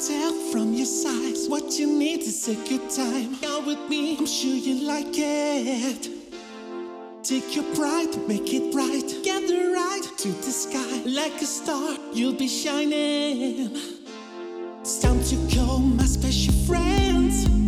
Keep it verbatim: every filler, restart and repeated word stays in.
tell from your size what you need to take your time. Out with me, I'm sure you like it. Take your pride, make it bright. Gather right to the sky. Like a star, you'll be shining. It's time to call my special friends.